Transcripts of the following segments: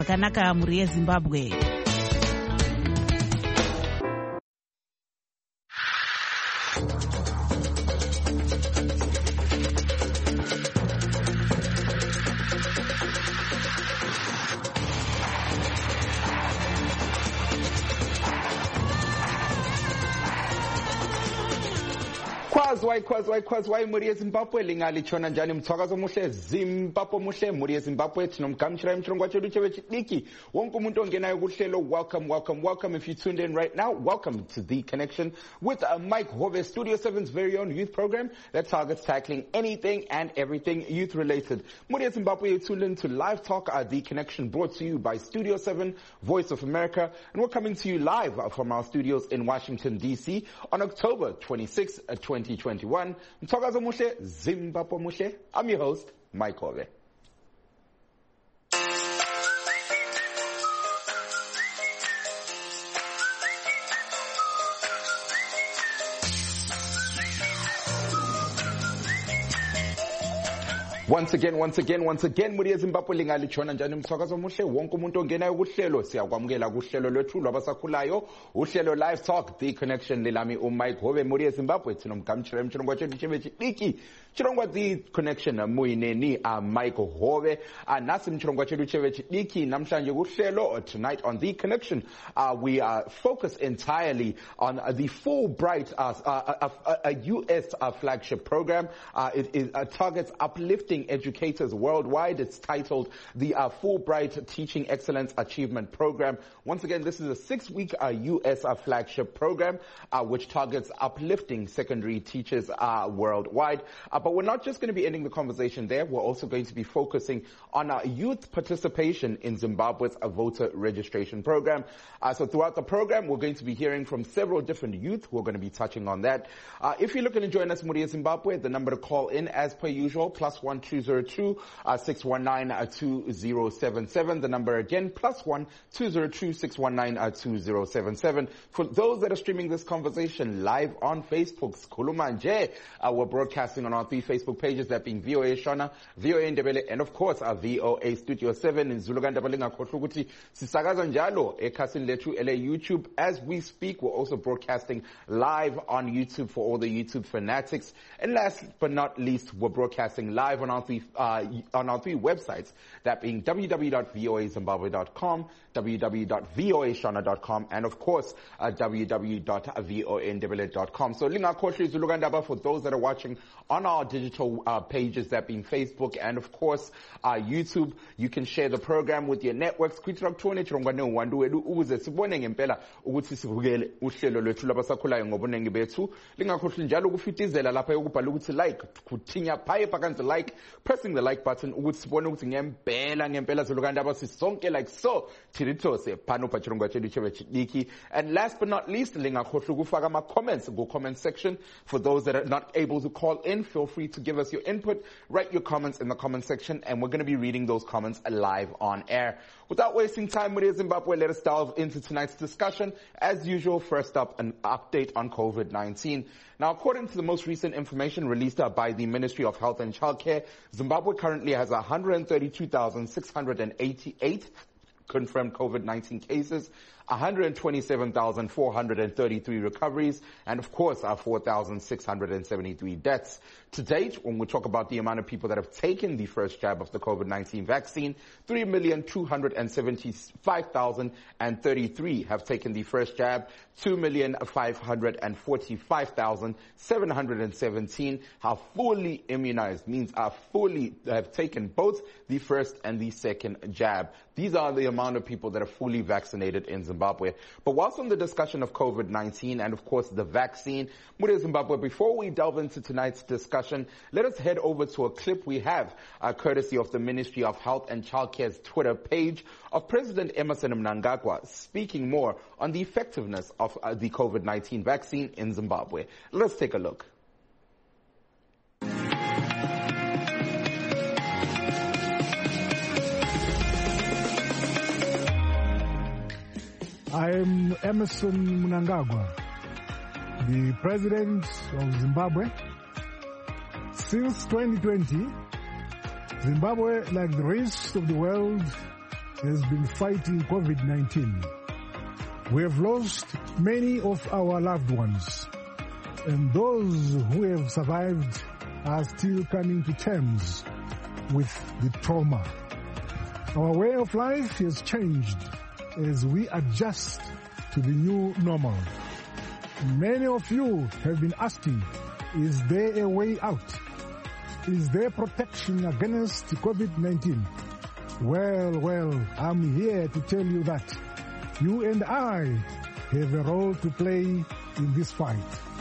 Kanaka muri Zimbabwe. Kwazwai muri Zimbabwe lingali chona njani mthwakazo muhle Zimbabwe muhle muri Zimbabwe tinomgamshira imchirongwa chedu chevechidiki wonke umuntu ongenayo kuhlelo. Welcome if you tuned in right now. Welcome to The Connection with Mike Hove, Studio 7's very own youth program that targets tackling anything and everything youth related. Muri Zimbabwe, you tuned in to Live Talk, The Connection, brought to you by Studio 7, Voice of America, and we're coming to you live from our studios in Washington DC on October 26, 2021. Mthwakazo muhle Zimbabwe muhle. I'm your host, Mike Hove. Once again, muri Zimbabwe lingali chona njani mthwakazo muhle wonke umuntu ongenayo kuhlelo siyakwamukela kuhlelo lwethu lwabasakhulayo uhlelo Live Talk The Connection lelami uMike Hove. Muri Zimbabwe tinomgamshira imchirongwa chedu chevechidiki chirongwa The Connection muyineni Mike Hove nasi mchirongwa chedu chevechidiki namhlanje kuhlelo. Tonight on The Connection we focus entirely on the Fulbright a US flagship program. It targets uplifting educators worldwide. It's titled the Fulbright Teaching Excellence Achievement Program. Once again, this is a 6-week U.S. flagship program which targets uplifting secondary teachers worldwide. But we're not just going to be ending the conversation there. We're also going to be focusing on youth participation in Zimbabwe's voter registration program. So throughout the program, we're going to be hearing from several different youth who are going to be touching on that. If you're looking to join us, Muri Zimbabwe, the number to call in as per usual, +1 202 619 2077. The number again, +1 202 619 2077. For those that are streaming this conversation live on Facebook, Sikhuluma Nje, we're broadcasting on our 3 Facebook pages, that being VOA Shona, VOA Ndebele, and of course our VOA Studio 7 in Zululand. Sisakaza njalo ekhasini lethu ele YouTube. As we speak, we're also broadcasting live on YouTube for all the YouTube fanatics. And last but not least, we're broadcasting live on our 3 websites, that being www.voazimbabwe.com, www.voashona.com, and of course www.voandebele.com. So lingakhohlwa izulukandaba for those that are watching on our digital pages, that being Facebook and of course YouTube. You can share the program with your networks. Kwithira kuthone chirongwane uwandu wedu ukuze sibone ngempela ukuthi sivukele uhlelo lwethu labasakhulayo ngobunengi bethu. Lingakhohlwa njalo ukufitizela lapha yokubhala ukuthi like, kuthinya phaye phakanze like, pressing the like button ukuthi sibone ukuthi ngempela zulukandaba sisonke like so tirithose phano pachirongwa chedu chevechidiki. And last but not least, lingakhohlwa ukufaka ama comments go comment section. For those that are not able to call in, feel free to give us your input. Write your comments in the comment section and we're going to be reading those comments live on air. Without wasting time with Zimbabwe, let us delve into tonight's discussion. As usual, first up, an update on COVID-19. Now, according to the most recent information released by the Ministry of Health and Childcare, Zimbabwe currently has 132,688 confirmed COVID-19 cases, 127,433 recoveries, and of course, 4,673 deaths. To date, when we talk about the amount of people that have taken the first jab of the COVID-19 vaccine, 3,275,033 have taken the first jab, 2,545,717 have fully immunized, means have taken both the first and the second jab. These are the amount of people that are fully vaccinated in Zimbabwe. But whilst on the discussion of COVID-19 and of course the vaccine, Muri Zimbabwe, before we delve into tonight's discussion, let us head over to a clip we have courtesy of the Ministry of Health and Childcare's Twitter page of President Emmerson Mnangagwa speaking more on the effectiveness of the COVID-19 vaccine in Zimbabwe. Let's take a look. I am Emmerson Mnangagwa, the President of Zimbabwe. Since 2020, Zimbabwe, like the rest of the world, has been fighting COVID-19. We have lost many of our loved ones, and those who have survived are still coming to terms with the trauma. Our way of life has changed as we adjust to the new normal. Many of you have been asking, is there a way out? Is there protection against COVID-19? Well, I'm here to tell you that you and I have a role to play in this fight.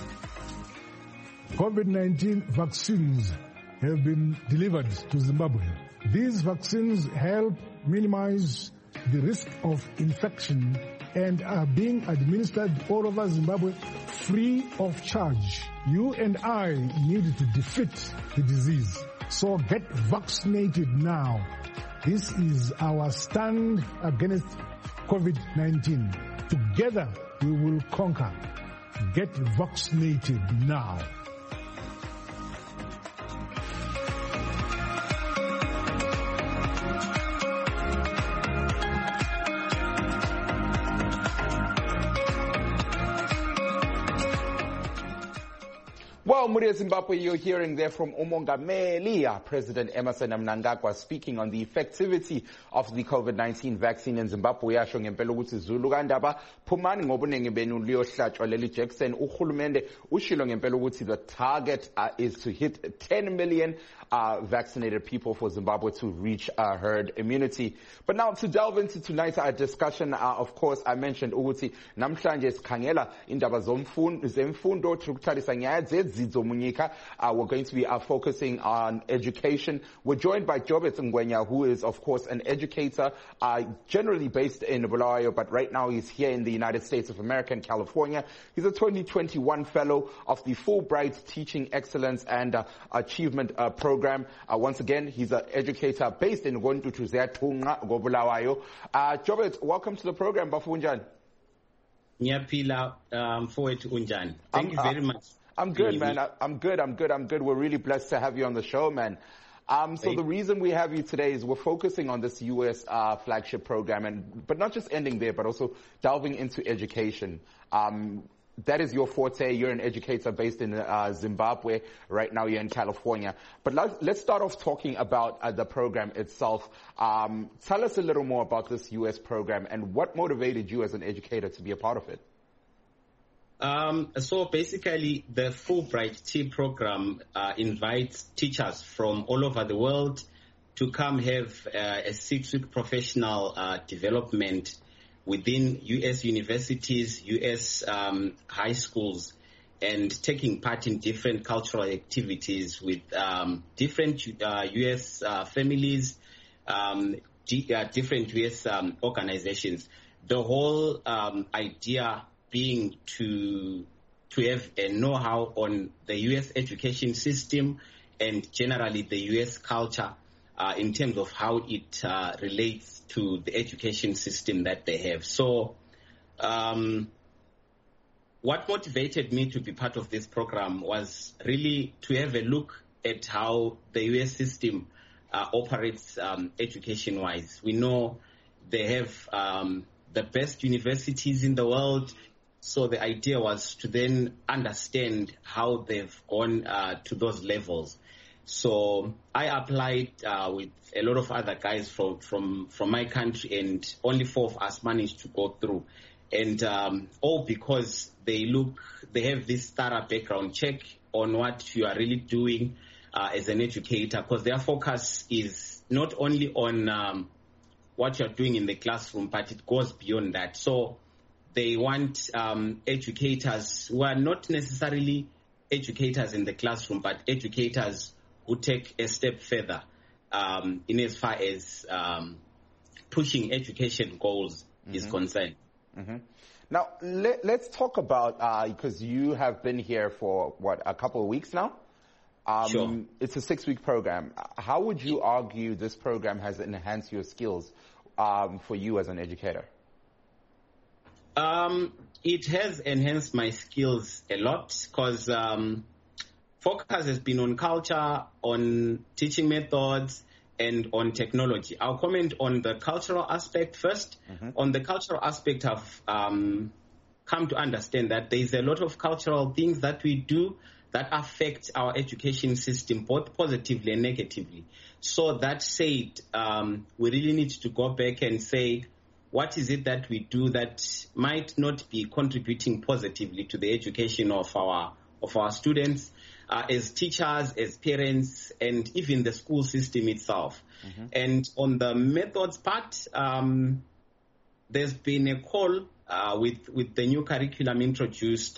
COVID-19 vaccines have been delivered to Zimbabwe. These vaccines help minimize the risk of infection and are being administered all over Zimbabwe free of charge. You and I need to defeat the disease. So get vaccinated now. This is our stand against COVID-19. Together we will conquer. Get vaccinated now. Well, Muria Zimbabwe, you're hearing there from Umongameli, President Emmerson Mnangagwa, speaking on the effectivity of the COVID-19 vaccine in Zimbabwe. Yasho ngempela ukuthi Zulu kandaba phumani ngobunengi benu liyohlatshwa leli Jackson. Uhulumende ushilo ngempela ukuthi the target is to hit 10 million vaccinated people for Zimbabwe to reach herd immunity. But now to delve into tonight's discussion, of course, I mentioned ukuthi namhlanje sikhangela indaba zemfundo tukuthalisa nyazi Zomunyika. We're going to be focusing on education. We're joined by Jobert Ngwenya, who is, of course, an educator, generally based in Bulawayo, but right now he's here in the United States of America in California. He's a 2021 fellow of the Fulbright Teaching Excellence and Achievement Program. Once again, he's an educator based in Gondutuzeatunga, Bulawayo. Jobert, welcome to the program, Bafunjan. Nyapila, forward to Unjan. Thank you very much. I'm good, man. I'm good. We're really blessed to have you on the show, man. So the reason we have you today is we're focusing on this U.S. flagship program, but not just ending there, but also delving into education. That is your forte. You're an educator based in Zimbabwe. Right now you're in California. But let's start off talking about the program itself. Tell us a little more about this U.S. program and what motivated you as an educator to be a part of it. So basically, the Fulbright T program invites teachers from all over the world to come have a 6-week professional development within U.S. universities, U.S. high schools, and taking part in different cultural activities with different U.S. families, different U.S. organizations. The whole idea being to have a know-how on the U.S. education system and generally the U.S. culture in terms of how it relates to the education system that they have. So what motivated me to be part of this program was really to have a look at how the U.S. system operates education-wise. We know they have the best universities in the world. So the idea was to then understand how they've gone to those levels. So I applied with a lot of other guys from my country, and only 4 of us managed to go through. And all because they have this thorough background check on what you are really doing as an educator, because their focus is not only on what you're doing in the classroom, but it goes beyond that. So they want educators who are not necessarily educators in the classroom, but educators who take a step further in as far as pushing education goals is concerned. Mm-hmm. Now, let's talk about, because you have been here for, a couple of weeks now? Sure. It's a 6-week program. How would you argue this program has enhanced your skills for you as an educator? It has enhanced my skills a lot because focus has been on culture, on teaching methods, and on technology. I'll comment on the cultural aspect first. On the cultural aspect, I've come to understand that there is a lot of cultural things that we do that affect our education system, both positively and negatively. So that said, we really need to go back and say, what is it that we do that might not be contributing positively to the education of our students, as teachers, as parents, and even the school system itself. And on the methods part, there's been a call with the new curriculum introduced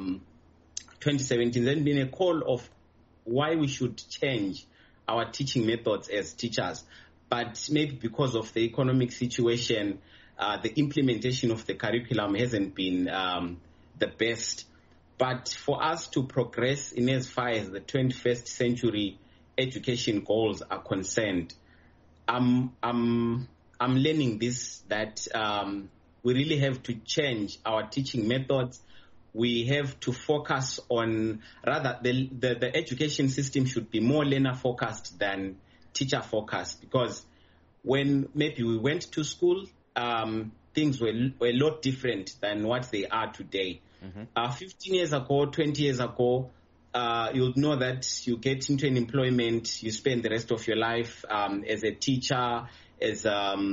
2017. There's been a call of why we should change our teaching methods as teachers. But maybe because of the economic situation, the implementation of the curriculum hasn't been the best. But for us to progress in as far as the 21st century education goals are concerned, I'm learning this, that we really have to change our teaching methods. We have to focus on, rather, the education system should be more learner-focused than teacher-focused, because when maybe we went to school, things were a lot different than what they are today. 15 years ago, 20 years ago, you'll know that you get into an employment, you spend the rest of your life as a teacher, as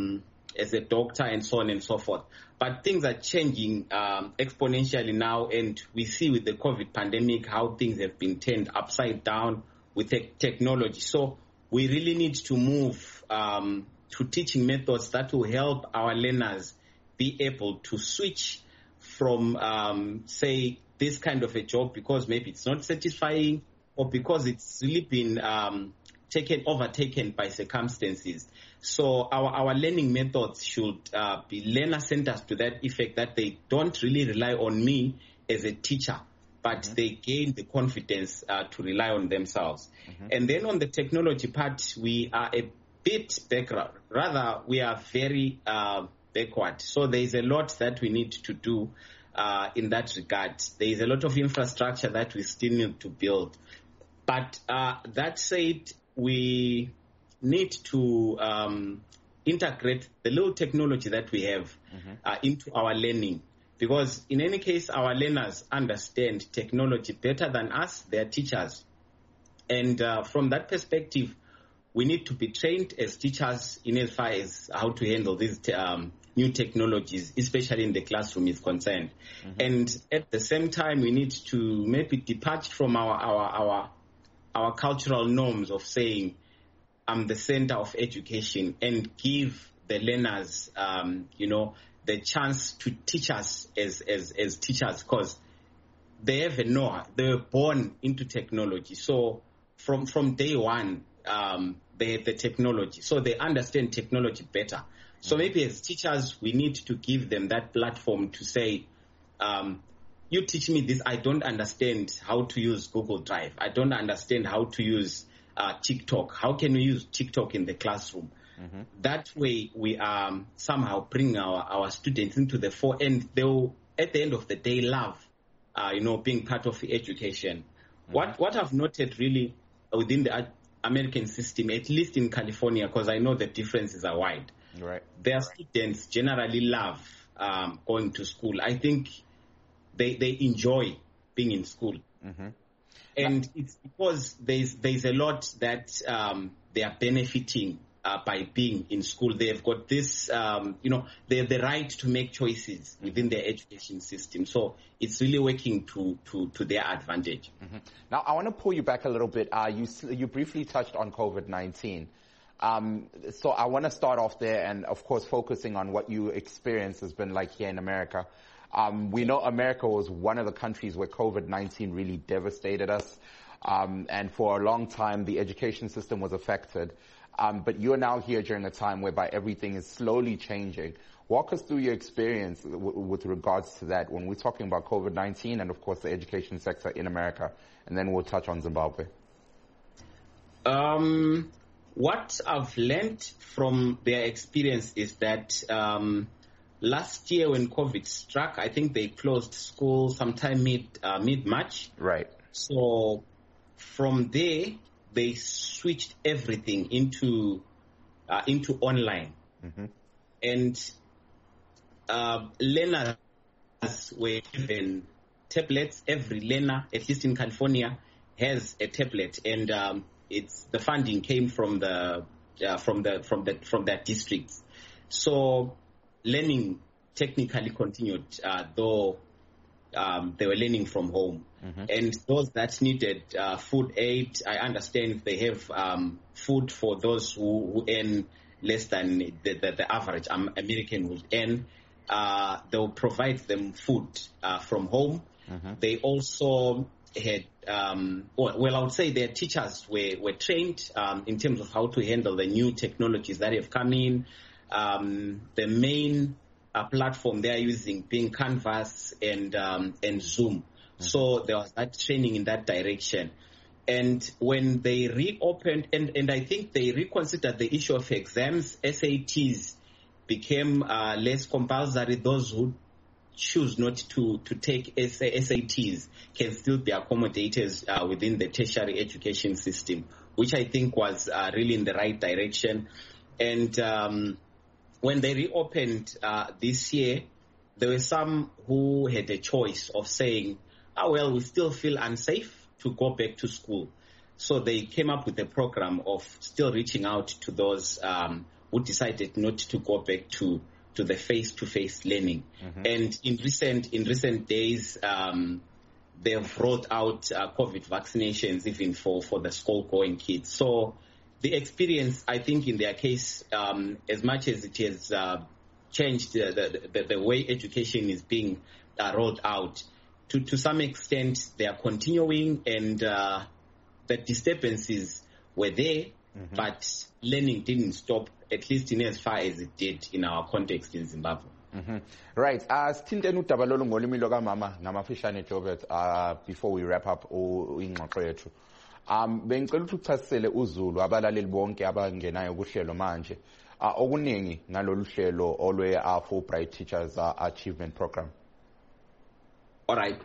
a doctor, and so on and so forth. But things are changing exponentially now, and we see with the COVID pandemic how things have been turned upside down with technology. So we really need to move to teaching methods that will help our learners be able to switch from, say, this kind of a job because maybe it's not satisfying, or because it's really been overtaken by circumstances. So our learning methods should be learner-centered to that effect, that they don't really rely on me as a teacher, but they gain the confidence to rely on themselves. And then on the technology part, we are a bit backward. Rather, we are very backward. So there is a lot that we need to do in that regard. There is a lot of infrastructure that we still need to build. But that said, we need to integrate the little technology that we have into our learning. Because in any case, our learners understand technology better than us, their teachers. And from that perspective, we need to be trained as teachers in as far as how to handle these new technologies, especially in the classroom is concerned. And at the same time, we need to maybe depart from our cultural norms of saying, I'm the center of education, and give the learners, the chance to teach us as teachers, because they have a know-how. They were born into technology. So from day one, they have the technology. So they understand technology better. So maybe as teachers, we need to give them that platform to say, you teach me this. I don't understand how to use Google Drive. I don't understand how to use TikTok. How can we use TikTok in the classroom? That way, we somehow bring our students into the fore, and they'll, at the end of the day, love, being part of the education. What I've noted really within the American system, at least in California, because I know the differences are wide. Right. Their students generally love going to school. I think they enjoy being in school. And it's because there's a lot that they are benefiting by being in school. They've got this, they have the right to make choices within their education system. So it's really working to their advantage. Now, I want to pull you back a little bit. You briefly touched on COVID-19. So I want to start off there and, of course, focusing on what you experience has been like here in America. We know America was one of the countries where COVID-19 really devastated us. And for a long time, the education system was affected. But you're now here during a time whereby everything is slowly changing. Walk us through your experience with regards to that when we're talking about COVID-19 and, of course, the education sector in America. And then we'll touch on Zimbabwe. What I've learned from their experience is that last year when COVID struck, I think they closed school sometime mid-March. Right. So from there, they switched everything into into online. And learners were given tablets. Every learner, at least in California, has a tablet, and the funding came from their districts. So learning technically continued, though they were learning from home. And those that needed food aid, I understand if they have food for those who earn less than the average American would earn, they'll provide them food from home. They also had, I would say their teachers were trained in terms of how to handle the new technologies that have come in. The main platform they are using being Canvas and Zoom. So there was that training in that direction. And when they reopened, and I think they reconsidered the issue of exams, SATs became less compulsory. Those who choose not to take SATs can still be accommodated within the tertiary education system, which I think was really in the right direction. And when they reopened this year, there were some who had a choice of saying, well, we still feel unsafe to go back to school. So they came up with a program of still reaching out to those who decided not to go back to the face-to-face learning. And in recent days, they've rolled out COVID vaccinations even for the school-going kids. So the experience, I think, in their case, as much as it has changed the way education is being rolled out, to some extent, they are continuing, and the disturbances were there, but learning didn't stop, at least in as far as it did in our context in Zimbabwe. Right. Sithinteni udaba lolu ngolimi lokamama ngamafishane Jobert before we wrap up ingxoxo yethu. Bengicela ukuthi uchasisele uZulu abalaleli bonke abangenayo kuhlelo manje okuningi ngalolu hlelo olwe Fulbright Teachers Achievement Program. All right.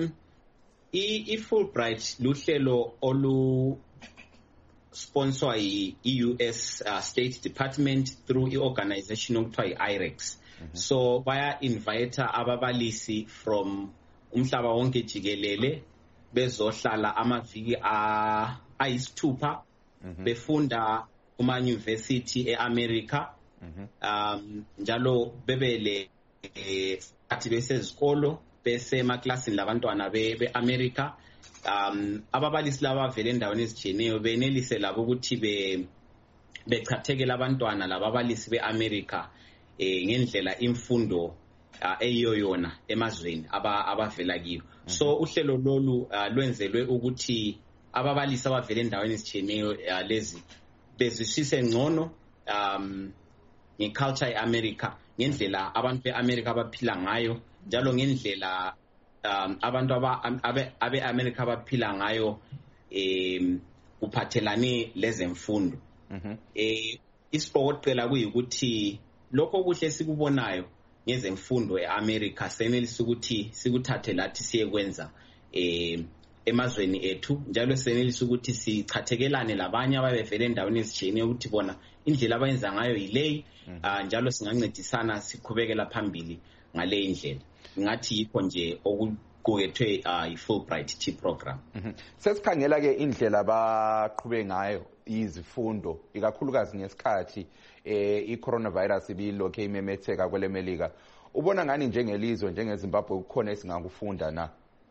Fulbright luhlelo olu sponsor US State Department through the organization okuthiwa iRex. So baya invite ababalisi from umhlaba wonke jikelele bezohlala amaviki ayisithupha befunda kuma university eAmerica. Njalo bebele athi besezikolo bese emaklasini labantwana beAmerica. Ababalisi laba vele endaweni ezijiyeneyo benelise labo ukuthi bechathekela abantwana lababalisi beAmerica ngendlela imfundo eyiyoyona emazweni abavela kiyo. So uhlelo lolu lwenzelwe ukuthi ababalisi abavela endaweni ezijiyeneyo lezi bezwisise ngcono ngeculture yeAmerica, ngendlela abantu beAmerica abaphila ngayo, njalo ngendlela abantu abe-America abaphila ngayo kuphathelane lezemfundo. Isipokoqela kuyikuthi lokho kuhle sikubonayo ngezemfundo eAmerica senelisa ukuthi sikuthathe lathi siyekwenza emazweni ethu, njalo senelisa ukuthi sichathekelane labanye ababevela endaweni ezijiyeneyo ukuthi bona indlela abayenza ngayo yileyi, njalo singancedisana siqhubekela phambili ngale indlela. Ngathi yikho nje okuqukethwe iFulbright T program. Sesikhangela ke indlela baqhube ngayo izifundo ikakhulukazi ngesikhathi iCoronavirus ibilokho imemetheka kwelemelika. Ubona ngani njengelizwe njengeZimbabwe kukhona esingakufunda na?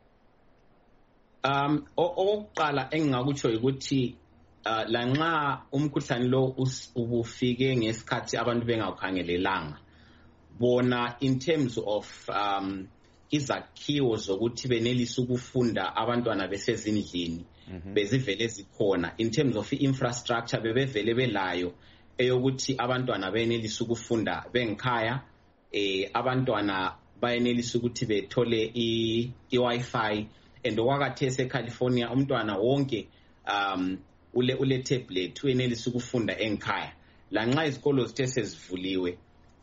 Oqala engingakutsho ukuthi lanxa umkhuhlane lo ubufike ngesikhathi abantu bengakhangelelanga, bona in terms of izakhiwo zokuthi benelisa ukufunda abantwana besezindlini bezivele zikhona. In terms of infrastructure bebevele belayo eyokuthi abantwana benelisa ukufunda bengikhaya, abantwana bayenelisa ukuthi bethole i-Wi-Fi, and okwakathesi eCalifornia umntwana wonke ule tablet uyenelisa ukufunda engikhaya. Lanxa izikolo zithe sezivuliwe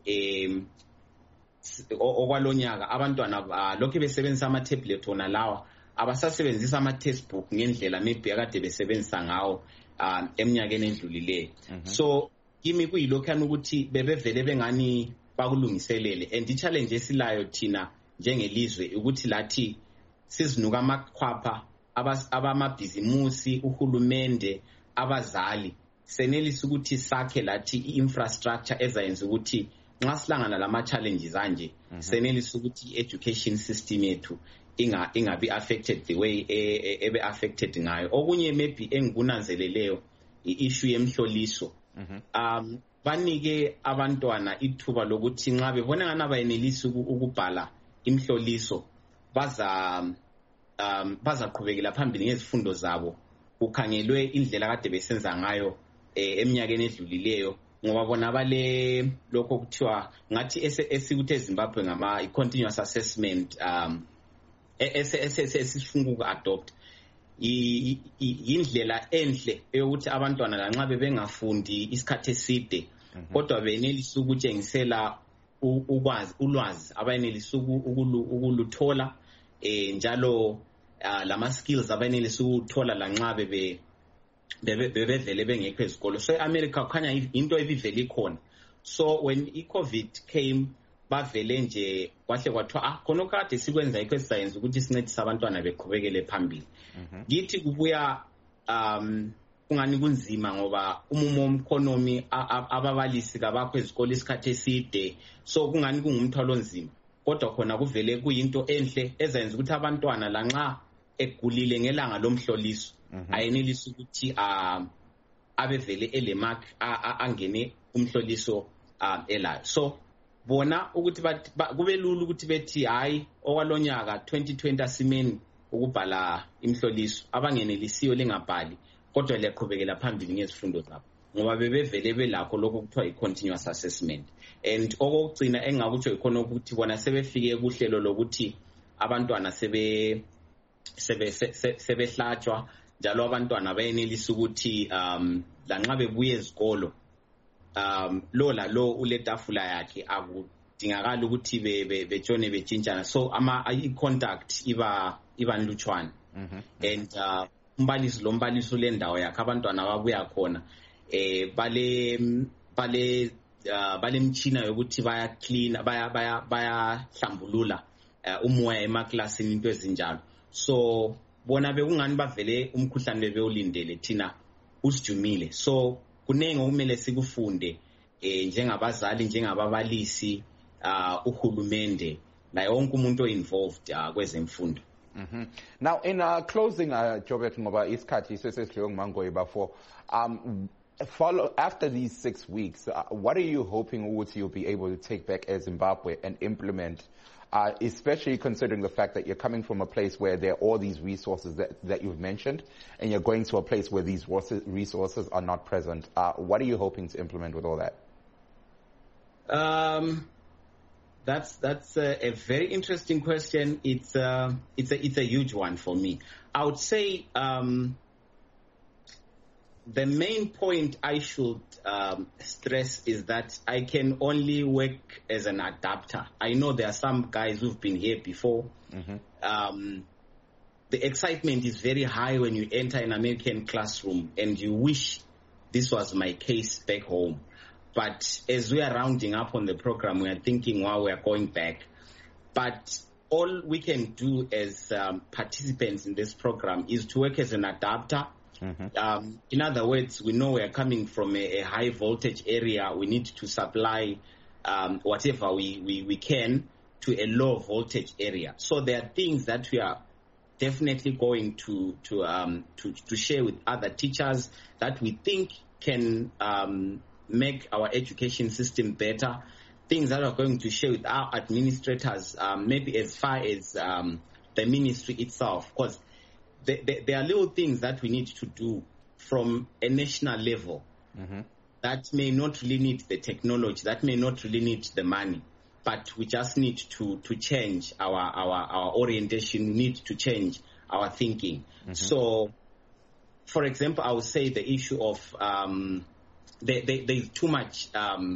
okwalonyaka abantwana lokho besebenzisa ama-tablet wona lawa abasasebenzisa ama-textbook ngendlela maybe akade besebenzisa ngawo eminyakeni endlulileyo. So kimi kuyilokhana ukuthi bebevele bengani bakulungiselele, and i-challenge esilayo thina njengelizwe ukuthi lathi sizinuka amakhwapha abamabhizimusi, uhulumende, abazali, senelisa ukuthi sakhe lathi i-infrastructure ezayenza ukuthi nxa silangana lama-challenges anje senelisa ukuthi i-education system yethu ingabi affected the way ebe affected ngayo. Okunye maybe engikunanzeleleyo i-issue yemhloliso. Banike abantwana ithuba lokuthi nxa bebona ngani abayenelisi ukubhala imhloliso bazaqhubekela phambili ngezifundo zabo, kukhangelwe indlela kade besenza ngayo eminyakeni edlulileyo, ngoba bona bale lokho kuthiwa ngathi esikuthi eZimbabwe ngama continuous assessment esifuna uku-adopt indlela enhle eyokuthi abantwana lanxa bebengafundi isikhathi eside kodwa benelisa ukutshengisela ulwazi abayenelisa ukuluthola njalo lama-skills abayenelisa ukuthola lanxa bevele bengekho ezikolo. So e-America kukhanya into ebivele ikhona. So when i-COVID came bavele nje kwahle kwathiwa khona kade sikwenza yikho esizayenza ukuthi sincedise abantwana beqhubekele phambili. Ngithi kubuya kungani kunzima ngoba umumo womkhonomi ababalisi kabakho ezikolo isikhathi eside, so kungani kungumthwalo onzima, kodwa khona kuvele kuyinto enhle ezayenza ukuthi abantwana lanxa egulile ngelanga lomhloliso ayenelisa ukuthi abevele elemark angene umhloliso elayo. So bona ukuthi kube lula ukuthi bethi hayi okwalonyaka 2020 asimeni ukubhala imhloliso, abangenelisiyo lingabhali kodwa liyaqhubekela phambili ngezifundo zabo ngoba bebevele belakho lokho kuthiwa i-continuous assessment. And okugcina engakutsho ikhona ukuthi bona sebefike kuhlelo lokuthi abantwana sebehlatshwa njalo abantwana bayenelisa ukuthi lanxa bebuye ezikolo lo uletafula yakhe akudingakala ukuthi betshone betshintshana, so i-contact iba nlutshwana. And umbalisi ulendawo yakhe abantwana babuya khona bale mchina yokuthi baya clean baya hlambulula umoya emaklasini into ezinjalo. So bona bekungani bavele umkhuhlane bewulindele thina usijumile. So kunenge okumele sikufunde njengabazali, njengababalisi, uhulumende naye wonke umuntu involved kwezemfundo. Now in closing Jobert ngoba isikhathi sesidliwe nguMangoyi bafo, after these 6 weeks, what are you hoping ukuthi you'll be able to take back as Zimbabwe and implement, especially considering the fact that you're coming from a place where there are all these resources that you've mentioned, and you're going to a place where these resources are not present? What are you hoping to implement with all that? That's a very interesting question. It's a huge one for me. I would say the main point I should stress is that I can only work as an adapter. I know there are some guys who've been here before. The excitement is very high when you enter an American classroom and you wish this was my case back home. But as we are rounding up on the program, we are thinking, wow, we are going back. But all we can do as participants in this program is to work as an adapter. In other words, we know we are coming from a high voltage area. We need to supply whatever we can to a low voltage area. So there are things that we are definitely going to share with other teachers that we think can make our education system better, things that are going to share with our administrators, maybe as far as the ministry itself, because there are little things that we need to do from a national level that may not really need the technology, that may not really need the money, but we just need to change our orientation, we need to change our thinking. So, for example, I would say the issue of there's too much,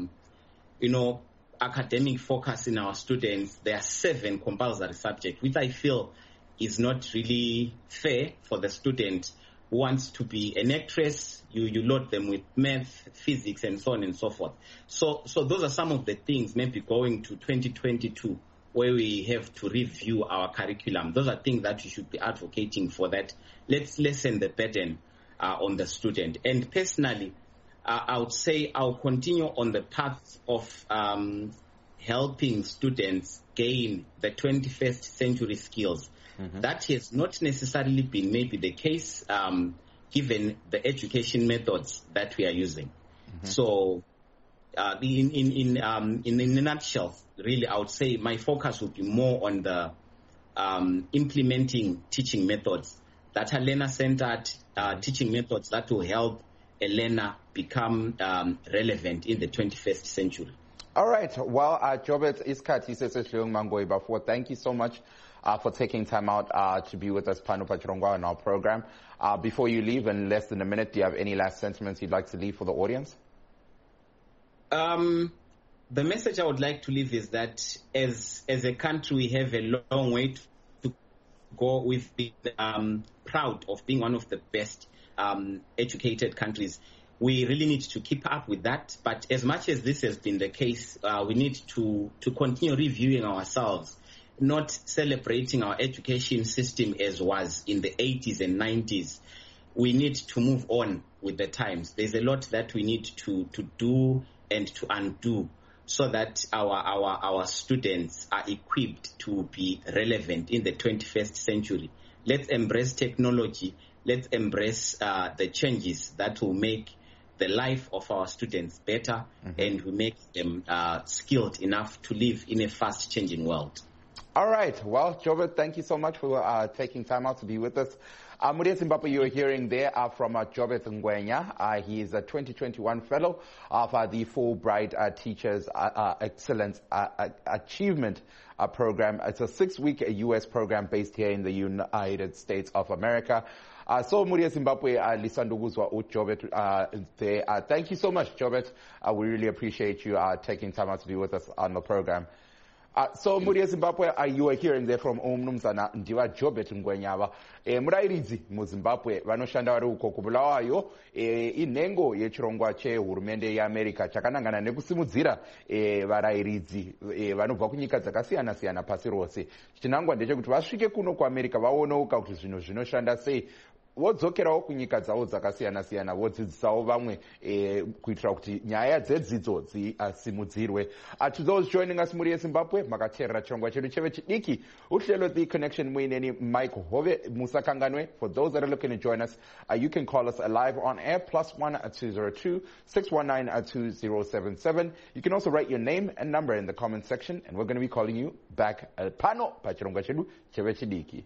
academic focus in our students. There are 7 compulsory subjects, which I feel is not really fair for the student who wants to be an actress, you load them with math, physics, and so on and so forth. So those are some of the things maybe going to 2022 where we have to review our curriculum. Those are things that we should be advocating for, that let's lessen the burden on the student. And personally, I would say I'll continue on the path of helping students gain the 21st century skills. Mm-hmm. That has not necessarily been maybe the case given the education methods that we are using. Mm-hmm. So in a nutshell, really, I would say my focus would be more on the implementing teaching methods that are learner-centered, teaching methods that will help a learner become relevant in the 21st century. All right. Well, Jobert Iskhathi Seseshleung Mangoyi-Bafo, thank you so much for taking time out to be with us, Phano Pachirongwa, on our program. Before you leave, in less than a minute, do you have any last sentiments you'd like to leave for the audience? The message I would like to leave is that as a country, we have a long way to go. We've been proud of being one of the best educated countries. We really need to keep up with that. But as much as this has been the case, we need to continue reviewing ourselves, not celebrating our education system as was in the 80s and 90s. We need to move on with the times. There's a lot that we need to do and to undo so that our students are equipped to be relevant in the 21st century. Let's embrace technology. Let's embrace the changes that will make the life of our students better, mm-hmm. and we make them skilled enough to live in a fast-changing world. All right. Well, Jobert, thank you so much for taking time out to be with us. Muria Zimbabwe, you're hearing there from Jobert Ngwenya. He is a 2021 fellow of the Fulbright Teachers Excellence Achievement Program. It's a 6-week U.S. program based here in the United States of America. So Muria Zimbabwe, Lisanduguzwa Jobert there. Thank you so much, Jobert. We really appreciate you taking time out to be with us on the program. So Muria Zimbabwe, you are hearing there from Mnumzana Ndiwa Jobert Ngwenyaba. Murairidzi muZimbabwe vanoshanda vari uko kubulawayo inhengo yechirongwa chehurumende yeAmerica chakanangana nekusimudzira varairidzi vanobva kunyika dzakasiyana siyana pasi rose. Chinangwa ndechekuti vasvike kuno kuAmerica vaoneuka kuti zvinhu zvinoshanda sei. Vodzokerawo kunyika dzavo dzakasiyana siyana vodzidzisawo vamwe kuitira kuti nyaya dzedzidzo dzisimudzirwe. To those joining us muri yeZimbabwe makateerera chirongwa chedu cheve chidiki uhlelo The Connection muineni Mike Hove musakanganwe. For those that are looking to join us, you can call us live on air +1 202 619 2077. You can also write your name and number in the comment section, and we're going to be calling you back pano pa chirongwa chedu cheve chidiki.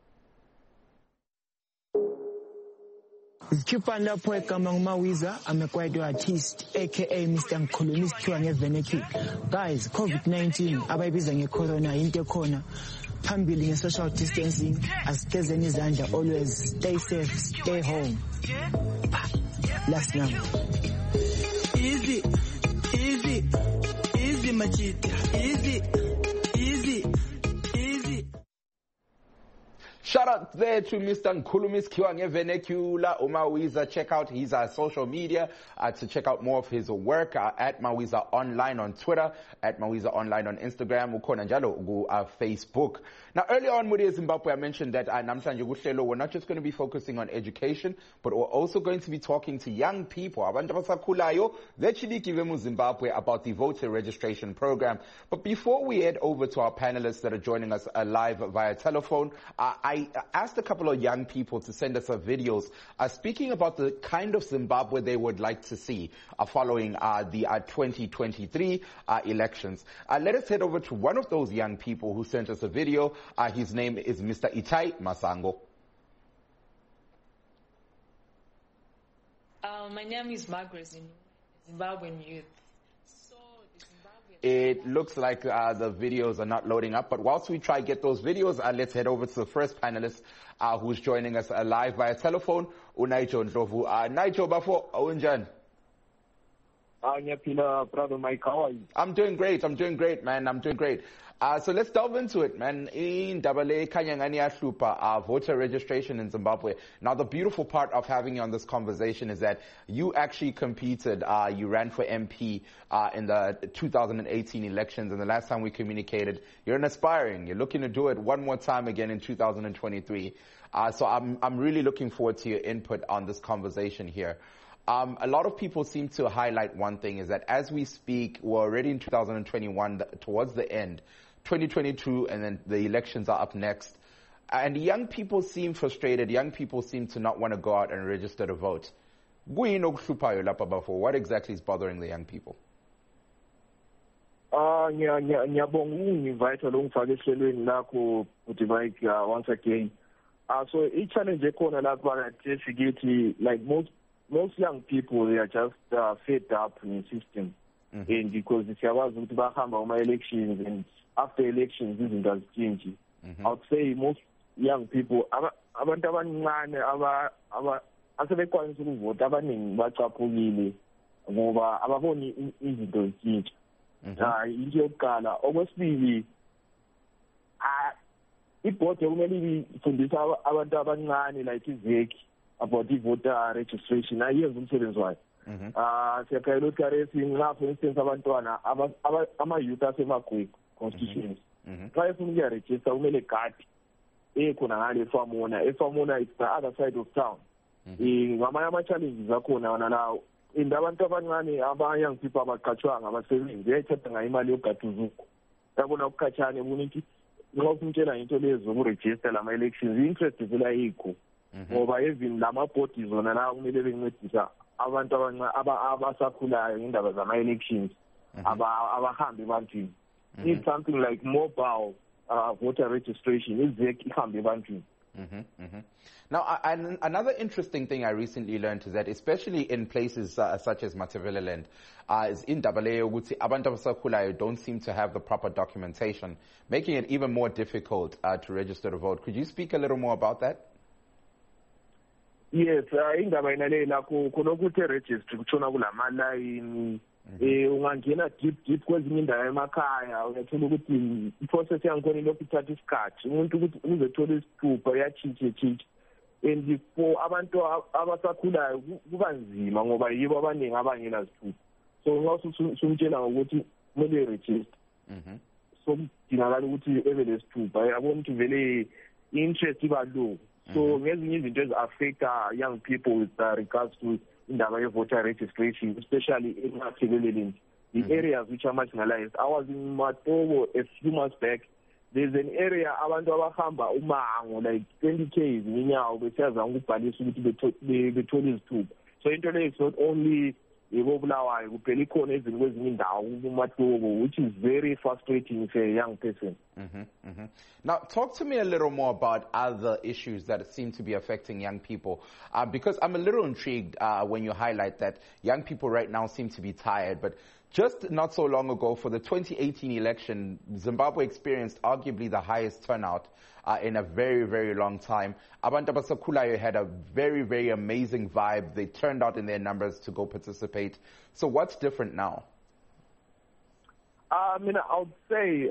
Zikhipha lapho egama nguMawiza, I'm a kwaito artist aka Mr. Ngikhuluma isithiwa ngeVenecule. Guys, COVID-19 abayibiza ngecorona into ekhona. Phambili nge-social distancing, asigezeni izandla, always stay safe, stay home. Last number. Easy machita, easy. Shout out there to Mr. Nkhulumis Kiwange Venecula, Mawiza. Check out his social media to check out more of his work at Mawiza Online on Twitter, at Mawiza Online on Instagram, Ukona njalo Facebook. Now, earlier on, Muria Zimbabwe, I mentioned that Namhlanje Kuhlelo, we're not just going to be focusing on education, but we're also going to be talking to young people, abantu abasakhulayo, vechidiki vemu Zimbabwe, about the voter registration program. But before we head over to our panelists that are joining us live via telephone, I asked a couple of young people to send us videos speaking about the kind of Zimbabwe they would like to see following the 2023 elections. Let us head over to one of those young people who sent us a video. His name is Mr. Itai Masango. My name is Margaret, Zimbabwean youth. It looks like the videos are not loading up, but whilst we try to get those videos, let's head over to the first panelist who's joining us live via telephone, Unaicho Ndlovu. Naicho Bafo, Unjan. Brother Mike, how are you? I'm doing great, man. I'm doing great. So let's delve into it, man. In Dabale Kanyangani Ashupa, voter registration in Zimbabwe. Now, the beautiful part of having you on this conversation is that you actually competed. You ran for MP in the 2018 elections, and the last time we communicated, you're an aspiring. You're looking to do it one more time again in 2023. So I'm really looking forward to your input on this conversation here. A lot of people seem to highlight one thing is that as we speak, we're already in 2021, towards the end, 2022, and then the elections are up next. And young people seem frustrated. Young people seem to not want to go out and register to vote. What exactly is bothering the young people? Once again. So each challenge like most young people, they are just fed up in the system. And because it's about elections, and after elections, this does change. I would say most young people, abantu abancane asebekwanisa ukuvota abaningi bacaphukile ngoba ababoni izinto zitshintsha. Into yokuqala. Okwesibili, ibhodi kumele ifundisa abantu abancane like izeki about the voter registration. Ayenza umsebenzi wayo. Siyakayela ukuthi karesi nxa for instance abantwana ama-youth asemagwegwe constitutions. Xa efuna ukuyaregister kumele gadi ekhona ngale efamona it's the other side of town. Ngamanye ama-challenges akhona wona lawo. And abantu abancane aba-young people abaqatshwanga abasebenzi bayayithatha ngayo imali yogada uzuku. Yabona ukukhatshane ubona ukuthi nxa ufunitshela into lezo ukuregister lama-elections i-interest ivela yikho. Ngoba even lama-body zona la kumele bencedisa abantu abasakhulayo ngendaba zama-elections abahambe ebantwini. It's something like mobile voter registration ihambe ebantwini. Now, another interesting thing I recently learned is that, especially in places such as Matabeleland, is in Dabale ukuthi abantu abasakhulayo don't seem to have the proper documentation, making it even more difficult to register to vote. Could you speak a little more about that? Yes, indaba inale lakho khonokuthi register kutshona kulamalayini ungangena deep kwezinye indawo emakhaya uyathola ukuthi iprocess yankhona lokhu ithatha isikhathi umuntu ukuthi uzothola isithupha uyatshintsha and for abantu abasakhulayo kuba nzima ngoba yibo abaningi abangela sithupha so nxa sumtshela ngokuthi kumele register so kudingakala ukuthi ebe lesithupha yabona ukuthi vele interest iba low. So ngezinye izinto ezi-affect young people with regards to indaba ye-voter registration, especially in Matabeleland, the areas which are marginalized. I was in Matobo a few months back. There's an area abantu abahamba umango like 20 km ngenyawo besiyaza ukubhalisa ukuthi bethole izithupha. So into leyo is not only eBulawayo kuphela ikhona ezinye kwezinye indawo kuMatobo, which is very frustrating for a young person. Now, talk to me a little more about other issues that seem to be affecting young people, because I'm a little intrigued when you highlight that young people right now seem to be tired, but just not so long ago for the 2018 election, Zimbabwe experienced arguably the highest turnout in a very, very long time. Abantu abasakhulayo had a very, very amazing vibe. They turned out in their numbers to go participate. So what's different now? I would say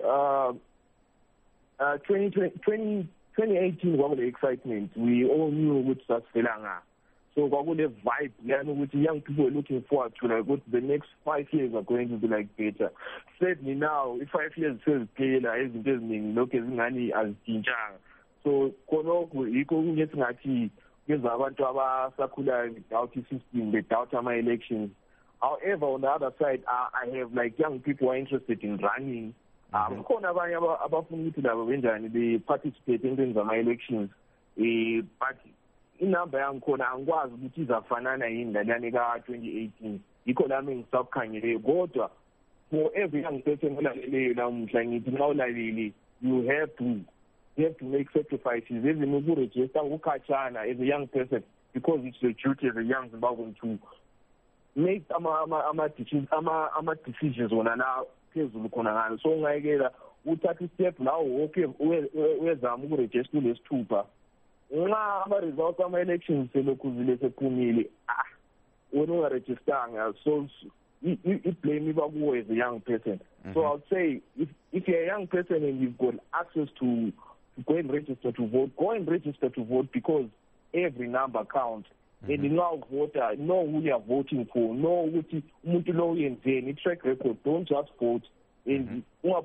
2018 was the excitement. We all knew which was Selanga. So what would the vibe? Which young people are looking forward to, like what the next 5 years are going to be like better. Certainly now, if 5 years says Kela isn't listening, look as many as Jinjang. So Kono Iko Yetnati gives abantu abasakula without the system, without my elections. However, on the other side, I have like young people who are interested in running. They participate in my elections. But inamba yankhona angikwazi ukuthi izafanana yini nalana ka 2018 yikho lami ngisakukhangele kodwa for every young person olaleleyo namhla ngithi nxa ulalele you have to make sacrifices even ukuregister ukukhatshana as a young person because it's your duty as a young Zimbabwean to make ama decisions wona la phezulu khona ngalo so ungayekela uthatha istep lawo okay uyezama ukuregister lesithupha nxa ama-results ama-elections selokhu zile sephumile wena ungarejistanga so you blame me as a young person. So I would say if you're a young person and you've got access to go and register to vote, go and register to vote, because every number counts. And you know who you are voting for, know what you track record, don't just vote. And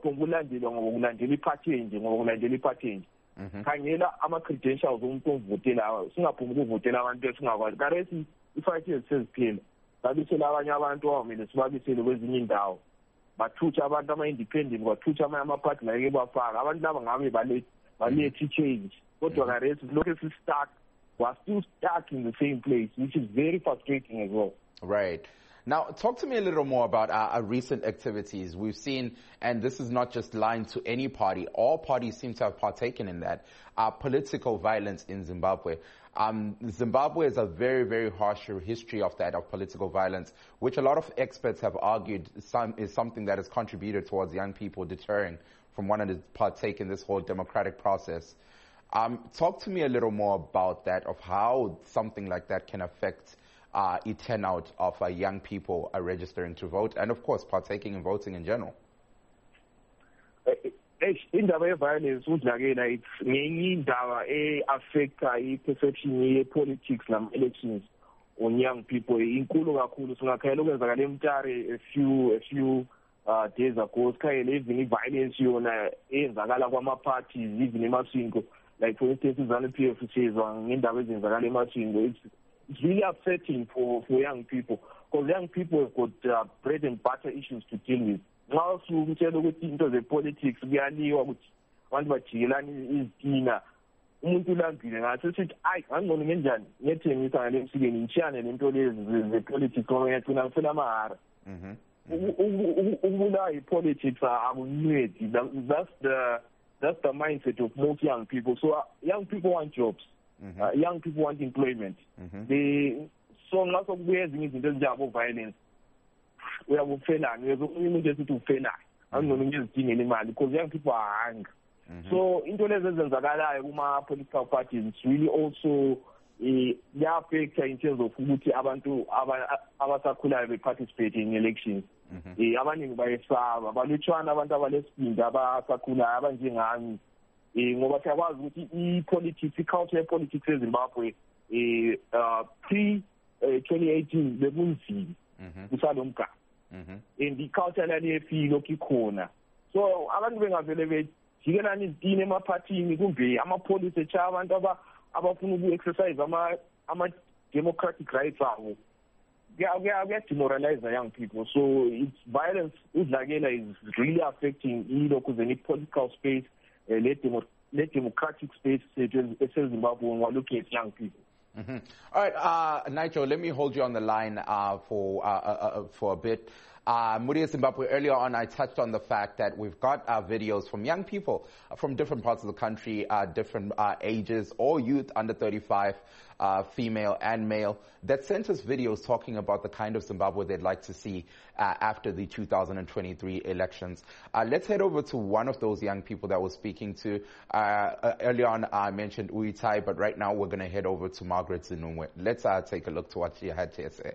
khangela ama-credentials omuntu ovotelayo, singaphumi ukuvotela abantu esingakwazi. Karesi i-5 seziphela babisela abanye abantu awamele sibabisele kwezinye indawo, bathutsha abantu ama-independent, bathutsha amanye ama-party like bafaka abantu laba ngabe balethe change. Kodwa karesi lokhu si-stuck, we're still stuck in the same place, which is very frustrating as well. Right. Now, talk to me a little more about our recent activities. We've seen, and this is not just lying to any party, all parties seem to have partaken in that, political violence in Zimbabwe. Zimbabwe has a very, very harsh history of that, of political violence, which a lot of experts have argued is something that has contributed towards young people deterring from wanting to partake in this whole democratic process. Talk to me a little more about that, of how something like that can affect turnout of young people registering to vote, and of course partaking in voting in general. Indaba ye-violence udlakela ngenye indaba e-affecta i-perception ye-politics nama-elections on young people inkulu kakhulu. Singakhayela ukwenzakala eMtare a few days ago, sikhayele even i-violence yona eyenzakala kwama-parties even eMasvingo, like for instance iZANU-PF sezwa ngendaba ezenzakala eMasvingo. It's really upsetting for young people, because young people have got bread and butter issues to deal with. Now, into the politics, kuyaliwa ukuthi abantu bajikelana izitina, umuntu ulambile ngathi sithi angcono ngenjani ngiyethengisa ngale msikeni ngitshiyane lento lezi ze-politics ngoba ngiyagcina ngifela amahara. Ukubulawa yi-politics akuncedi. That's the mindset of most young people. So young people want jobs. Young people want employment. So ngaso kubuye ezinye izinto ezinjengabo violence, uyabufelana, umuntu esithi ufelana angcono ngizidingela imali, because young people are hungry. So into lezi ezenzakalayo kuma-political parties, it's really also affecta in terms of ukuthi abantu abasakhulayo be-participate in elections. Abaningi bayesaba, balutshwana abantu abalesibindi abasakhulayo abanjengami. Ngoba siyakwazi ukuthi i-politics, i-culture ye-politics eZimbabwe pre-2018 bekunzima kusalo mgaba, and i-culture lani yefilo kikhona. So abantu bengavele bejikelana izitina emaphathini, kumbe amapholisa etshaya abantu abafuna uku-exercise ama-democratic rights abo, kuyademoralize young people. So it's violence udlakela is really affecting ilokhu then i-political space, let democratic space Zimbabwe when we're looking at young people. All right, Nigel, let me hold you on the line for a bit. Muria Zimbabwe, earlier on I touched on the fact that we've got videos from young people from different parts of the country, different ages, all youth under 35, female and male, that sent us videos talking about the kind of Zimbabwe they'd like to see after the 2023 elections. Let's head over to one of those young people that we're speaking to. Earlier on I mentioned Uitai, but right now we're going to head over to Margaret Zinungwe. Let's take a look to what she had to say.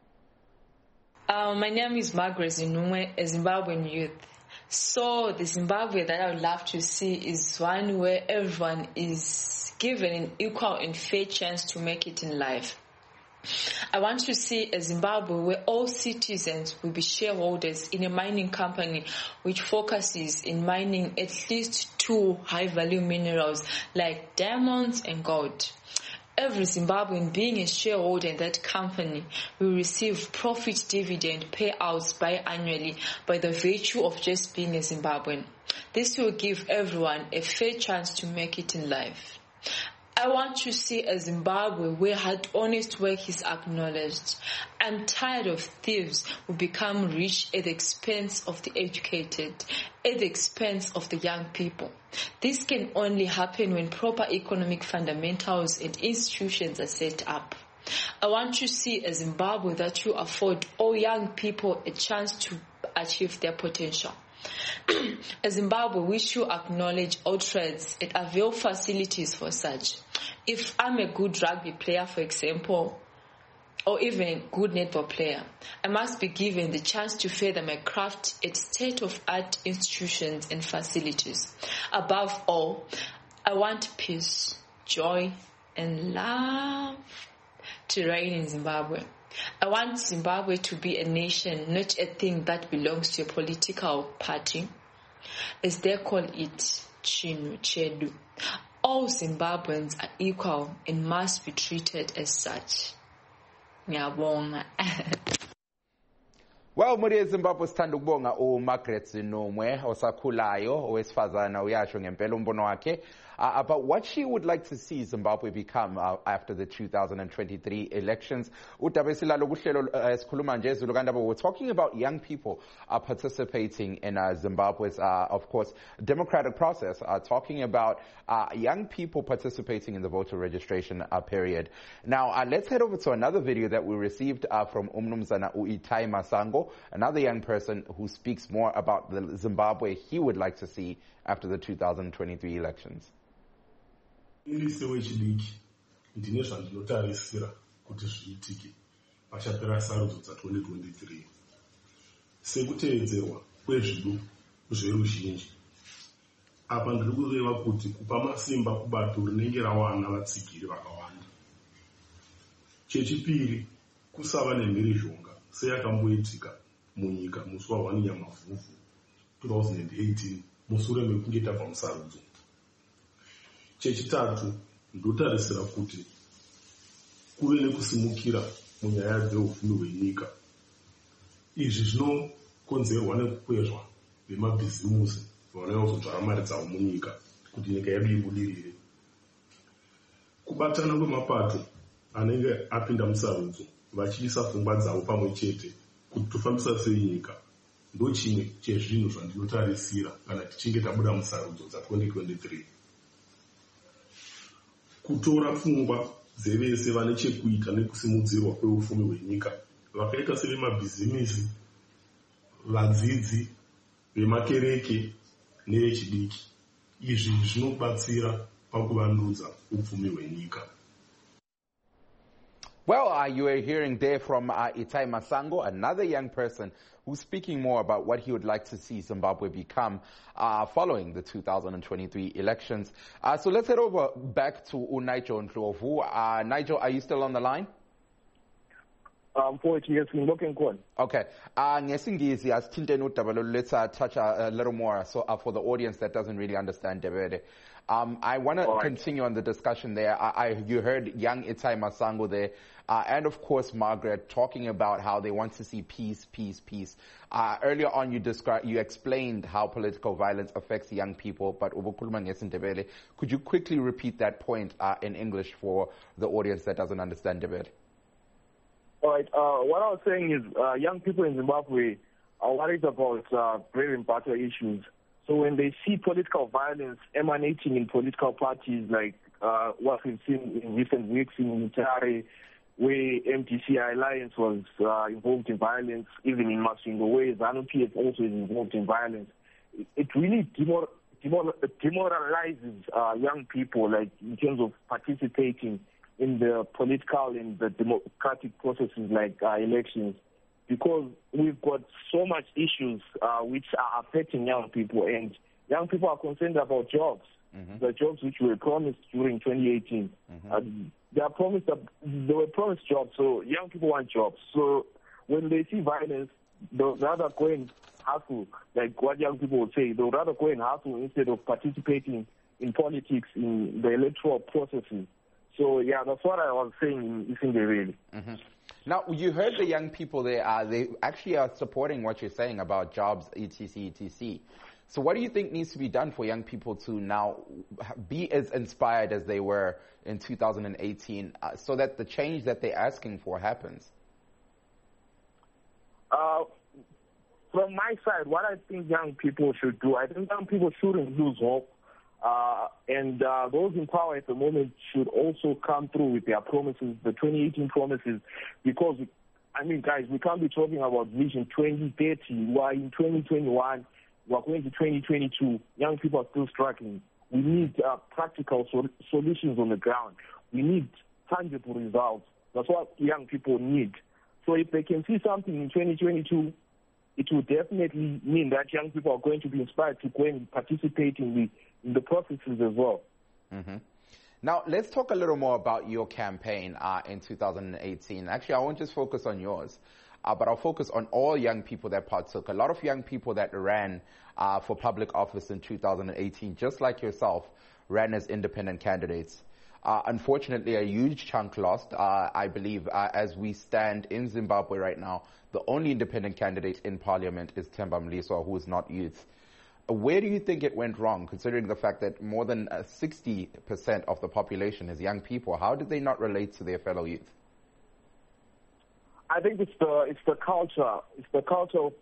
My name is Margaret Zinungwe, a Zimbabwean youth. So the Zimbabwe that I would love to see is one where everyone is given an equal and fair chance to make it in life. I want to see a Zimbabwe where all citizens will be shareholders in a mining company which focuses in mining at least 2 high-value minerals like diamonds and gold. Every Zimbabwean being a shareholder in that company will receive profit dividend payouts biannually by the virtue of just being a Zimbabwean. This will give everyone a fair chance to make it in life. I want to see a Zimbabwe where hard, honest work is acknowledged. I'm tired of thieves who become rich at the expense of the educated, at the expense of the young people. This can only happen when proper economic fundamentals and institutions are set up. I want to see a Zimbabwe that will afford all young people a chance to achieve their potential. A Zimbabwe which will acknowledge all trades and avail facilities for such. If I'm a good rugby player, for example, or even a good netball player. I must be given the chance to further my craft at state-of-art institutions and facilities. Above all, I want peace, joy, and love to reign in Zimbabwe. I want Zimbabwe to be a nation, not a thing that belongs to a political party, as they call it, Chinu Chedu. All Zimbabweans are equal and must be treated as such. Ngiyabonga. Well, Muriye Zimbabwe sithanda ukubonga uMargaret Zinomwe osakhulayo owesifazana uyasho ngempela umbono wakhe about what she would like to see Zimbabwe become after the 2023 elections. We're talking about young people participating in Zimbabwe's, of course, democratic process, talking about young people participating in the voter registration period. Now, let's head over to another video that we received from Umnumzana Uitai Masango, another young person who speaks more about the Zimbabwe he would like to see after the 2023 elections. Ilise wechidiki ndine zvandinotarisira kuti zviitike pachapera sarudzo dza2023 sekuteedzerwa kwezvido zveruzhinji. Apa ndiri kureva kuti kupa masimba kubato rinenge rawana vatsigiri vakawanda. Chechipiri, kusava nemhirizhonga seyakamboitika munyika musi wa 1 Nyamavhuvhu 2018 mushure mekunge tabva musarudzo. Chechitatu, ndotarisira kuti kuve nekusimukira munyaya dzeupfumi hwenyika. Izvi zvinokonzerwa nekukwezva vemabhizimusi vanouya kuzodzvara mari dzavo munyika kuti nyika yedu ibudirire. Kubatana kwemapato anenge apinda musarudzo vachiisa pfungwa dzavo pamwe chete kuti tofambisa sei nyika ndo chimwe chezvinhu zvandinotarisira kana tichinge tabuda musarudzo dza2023. Kutora pfungwa dzevese vane chekuita nekusimudzirwa kweupfumi hwenyika vakaita sevemabhizimisi, vadzidzi, vemakereke nevechidiki. Izvi zvinobatsira pakuvandudza upfumi hwenyika. Well, you are hearing there from Itai Masango, another young person who's speaking more about what he would like to see Zimbabwe become following the 2023 elections. So let's head over back to Nigel Ndlovu. Nigel, are you still on the line? Unfortunately, yes, I'm looking good. Okay. Let's touch a little more so for the audience that doesn't really understand Ndebele. I want to continue on the discussion there. You heard young Itai Masango there, and of course Margaret talking about how they want to see peace, peace, peace. Earlier on, you explained how political violence affects young people, but could you quickly repeat that point in English for the audience that doesn't understand Ndebele? All right. What I was saying is young people in Zimbabwe are worried about bread and butter issues. So when they see political violence emanating in political parties like what we've seen in recent weeks in Mutare, where MDCI Alliance was involved in violence, even in Masvingo, where ZANU-PF also is involved in violence, it really demoralizes young people, like in terms of participating in the political and the democratic processes like elections, because we've got so much issues which are affecting young people, and young people are concerned about jobs, the jobs which were promised during 2018. They were promised jobs, so young people want jobs. So when they see violence, they'll rather go and hustle, like what young people would say. They'll rather go and hustle instead of participating in politics, in the electoral processes. So, yeah, that's what I was saying in Ndebele. Now, you heard the young people there. They actually are supporting what you're saying about jobs, etc., etc. So what do you think needs to be done for young people to now be as inspired as they were in 2018 so that the change that they're asking for happens? From my side, what I think young people should do, I think young people shouldn't lose hope. And those in power at the moment should also come through with their promises, the 2018 promises, because, I mean, guys, we can't be talking about Vision 2030, while in 2021, we're going to 2022, young people are still struggling. We need practical solutions on the ground. We need tangible results. That's what young people need. So if they can see something in 2022, it will definitely mean that young people are going to be inspired to go and participate in the processes as well. Mm-hmm. Now, let's talk a little more about your campaign in 2018. Actually, I won't just focus on yours, but I'll focus on all young people that partook. A lot of young people that ran for public office in 2018, just like yourself, ran as independent candidates. Unfortunately, a huge chunk lost. I believe as we stand in Zimbabwe right now, the only independent candidate in parliament is Themba Mliswa, who is not youth. Where do you think it went wrong, considering the fact that more than 60% of the population is young people? How did they not relate to their fellow youth? I think it's the culture. It's the culture of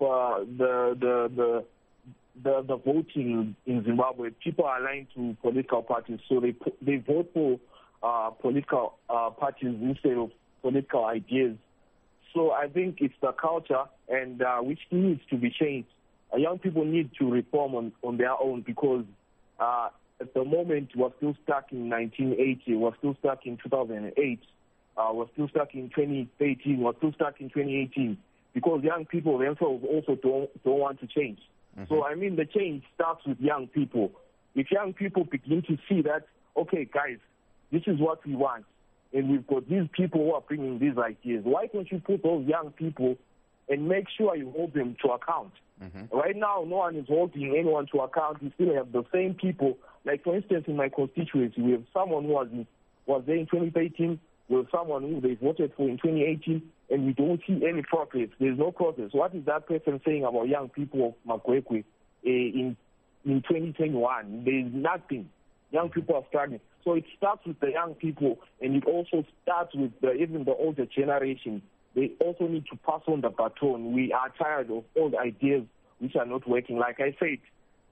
the voting in Zimbabwe. People are aligned to political parties, so they vote for political parties instead of political ideas. So I think it's the culture, and which needs to be changed. Young people need to reform on their own, because at the moment we're still stuck in 1980, we're still stuck in 2008, we're still stuck in 2013, we're still stuck in 2018, because young people themselves also don't want to change. Mm-hmm. So I mean, the change starts with young people. If young people begin to see that, okay, guys, this is what we want, and we've got these people who are bringing these ideas, why don't you put those young people and make sure you hold them to account? Mm-hmm. Right now, no one is holding anyone to account. We still have the same people. Like, for instance, in my constituency, we have someone who was there in 2013, we have someone who they voted for in 2018, and we don't see any progress. There's no progress. What is that person saying about young people of Makwekwe in 2021? There's nothing. Young people are struggling. So it starts with the young people, and it also starts with even the older generation. They also need to pass on the baton. We are tired of old ideas which are not working. Like I said,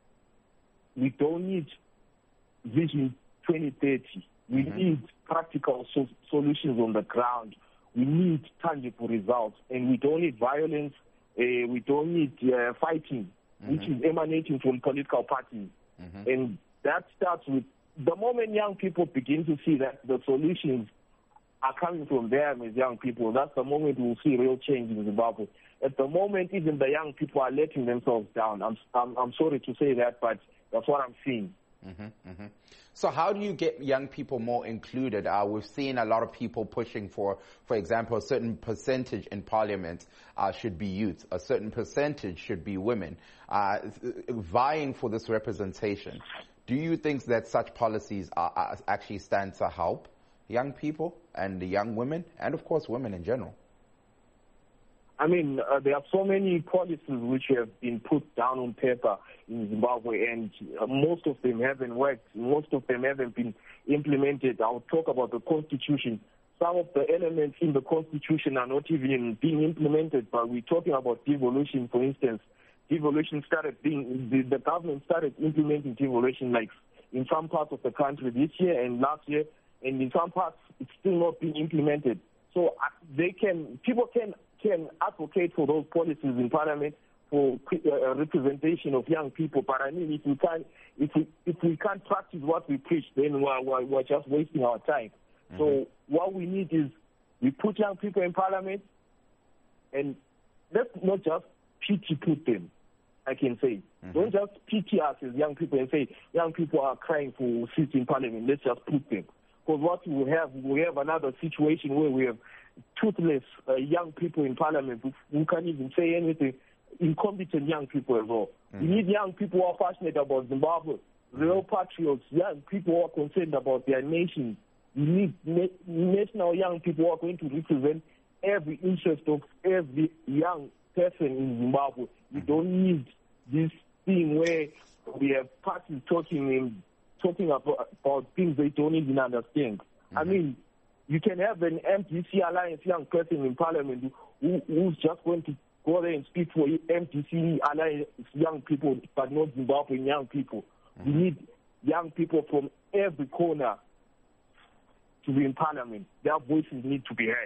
we don't need Vision 2030. We need practical solutions on the ground. We need tangible results. And we don't need violence. We don't need fighting, which is emanating from political parties. And that starts with the moment young people begin to see that the solutions are coming from them as young people, that's the moment we'll see real change in Zimbabwe. At the moment, even the young people are letting themselves down. I'm sorry to say that, but that's what I'm seeing. So how do you get young people more included? We've seen a lot of people pushing for example, a certain percentage in parliament should be youth, a certain percentage should be women, vying for this representation. Do you think that such policies actually stand to help young people and the young women, and of course women in general? I mean, there are so many policies which have been put down on paper in Zimbabwe, and most of them haven't worked. Most of them haven't been implemented. I'll talk about the Constitution. Some of the elements in the Constitution are not even being implemented, but we're talking about devolution, for instance. Devolution the government started implementing devolution, like in some parts of the country this year and last year, and in some parts it's still not being implemented. So people can advocate for those policies in parliament for representation of young people. But I mean, if we can't practice what we preach, then we're just wasting our time. So what we need is we put young people in parliament, and let's not just pity put them. I can say, don't just pity us as young people and say young people are crying for seats in parliament. Let's just put them. Because what we have another situation where we have toothless young people in parliament who can't even say anything, incompetent young people as well. We need young people who are passionate about Zimbabwe, real patriots, young people who are concerned about their nation. We need national young people who are going to represent every interest of every young person in Zimbabwe. We don't need this thing where we have parties talking about things they don't even understand. I mean, you can have an MDC Alliance young person in parliament who's just going to go there and speak for MDC Alliance young people, but not Zimbabwean young people. We need young people from every corner to be in parliament. Their voices need to be heard.